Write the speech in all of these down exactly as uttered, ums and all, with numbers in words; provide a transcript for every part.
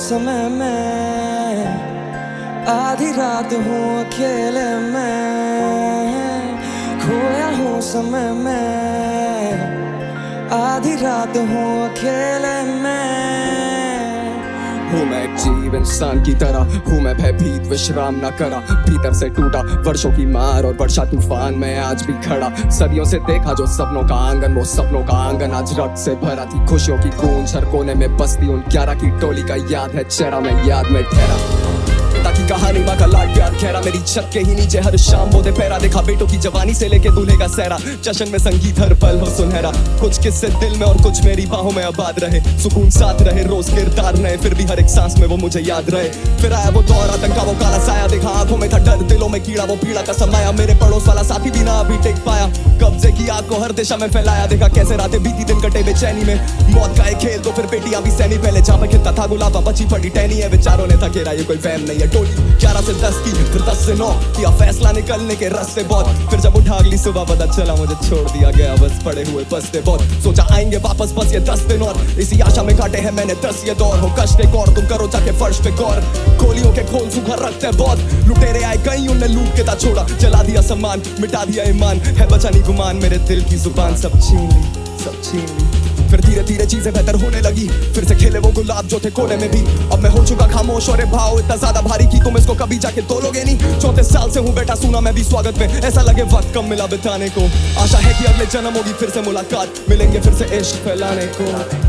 समय में, आधी रात हूँ अकेले में, खोया हूँ समय में, आधी रात हूँ अकेले में। हूँ मैं एक जीव इंसान की तरह, हूँ मैं भयभीत विश्राम न करा, भीतर से टूटा वर्षों की मार और वर्षा तूफान में आज भी खड़ा। सदियों से देखा जो सपनों का आंगन, वो सपनों का आंगन आज रक्त से भरा थी। खुशियों की गूंज हर कोने में बसती उन ग्यारह की टोली का याद है चेहरा, मैं याद में ठहरा। ताकि कहानी माँ का लाड प्यार खेरा, मेरी छत के ही नीचे हर शाम वो दे पैरा। देखा बेटों की जवानी से लेके दूल्हे का सहरा, जश्न में संगीत हर पल हो सुनहरा। कुछ किस्से दिल में और कुछ मेरी बाहों में आबाद रहे, सुकून साथ रहे रोज किरदार नए, फिर भी हर एक सांस में वो मुझे याद रहे। फिर आया वो दौर आतंका वो काला साया, देखा आंखों में था डर दिलों में कीड़ा वो पीड़ा का समाया। मेरे पड़ोस वाला साथी भी ना अभी टेक पाया, कब्जे की आग को हर दिशा में फैलाया। देखा कैसे रातें बीती दिन कटे बेचैनी में, मौत का एक खेल तो फिर बेटियां भी सहनी। पहले जहाँ पे खिलता था गुलाबा बची पड़ी टहनी है, विचारों ने था घेरा ये कोई वहम नहीं है। टोली ग्यारह से दस की, फिर दस से नौ किया फैसला निकलने के रास्ते बहुत। फिर जब उठा अगली सुबह पता चला मुझे छोड़ दिया गया, बस पड़े हुए बसते बहुत। सोचा आएंगे वापस बस ये दस दिन और, इसी आशा में काटे हैं मैंने दस ये दौर। हो कष्ट एक और तुम करो जाके फर्श पे गौर, गोलियों के खून सूखा रखते बहुत। लुटेरे आए कहीं उनने लूट के था छोड़ा, जला दिया सम्मान मिटा दिया ईमान। है बचा नहीं गुमान मेरे दिल की जुबान, सब छीन ली सब छीन ली। फिर धीरे धीरे चीजें बेहतर होने लगी, फिर से खेले वो गुलाब जो थे कोने में भी। अब मैं हो चुका खामोश और भाव इतना ज्यादा भारी कि तुम इसको कभी जाके तोलोगे नहीं। चौंतीस साल से हूँ बैठा सुना मैं भी स्वागत में, ऐसा लगे वक्त कम मिला बिताने को। आशा है कि अगले जन्म होगी फिर से मुलाकात, मिलेंगे फिर से इश्क फैलाने को।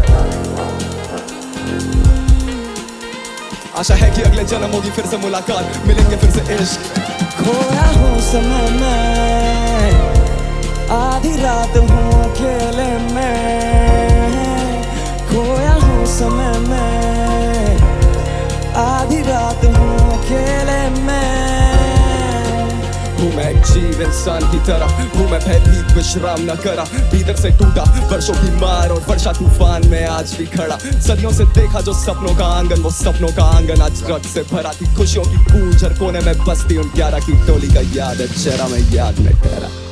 आशा है कि अगले जन्म होगी फिर से मुलाकात, मिलेंगे फिर से इश्क। खोया हूँ समय में, आधी रात हूँ अकेले में, खोया हूँ समय में, आधी रात हूँ अकेले में। हूँ मैं एक जीव इंसान की तरह, हूँ मैं भयभीत विश्राम न करा, भीतर से टूटा वर्षों की मार और वर्षा तूफान में आज भी खड़ा। सदियों से देखा जो सपनों का आंगन, वो सपनों का आंगन आज रक्त से भरा थी। खुशियों की गूंज हर कोने में बसती उन ग्यारह की टोली का याद है चेहरा, मैं याद में ठहरा।